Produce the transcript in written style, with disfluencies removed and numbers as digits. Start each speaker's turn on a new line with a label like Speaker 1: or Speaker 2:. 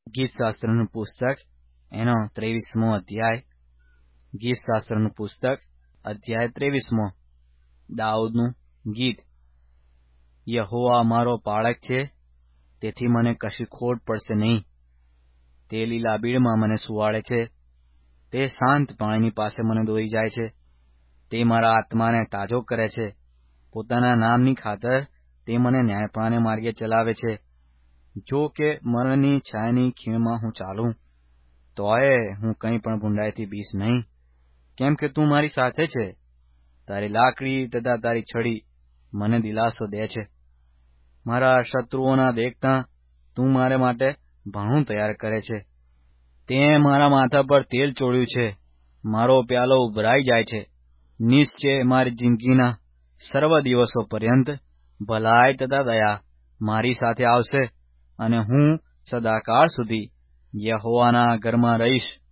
Speaker 1: ગીતશાસ્ત્રનું પુસ્તક એનો 23મો અધ્યાય. ગીતશાસ્ત્રનું પુસ્તક અધ્યાય 23મો. દાઉદનું ગીત. યહોવા અમારો પાળક છે, તેથી મને કશી ખોટ પડશે નહીં. તે લીલા બીડમાં મને સુવાડે છે, તે શાંત પાણીની પાસે મને દોરી જાય છે. તે મારા આત્માને તાજો કરે છે. પોતાના નામની ખાતર તે મને ન્યાયપ્રાણે માર્ગે ચલાવે છે. જો કે મરણની છાયાની ખીણમાં હું ચાલું, તોય હું કંઈ પણ ભૂંડાઈથી બીશ નહીં, કેમ કે તું મારી સાથે છે. તારી લાકડી તથા તારી છડી મને દિલાસો દે છે. મારા શત્રુઓના દેખતા તું મારે માટે ભાણું તૈયાર કરે છે. તે મારા માથા પર તેલ ચોળ્યું છે, મારો પ્યાલો ઉભરાઈ જાય છે. નિશ્ચય મારી જિંદગીના સર્વ દિવસો પર્યંત ભલાઈ તથા દયા મારી સાથે આવશે, અને હું સદાકાળ સુધી યહોવાના ઘરમાં રહીશ.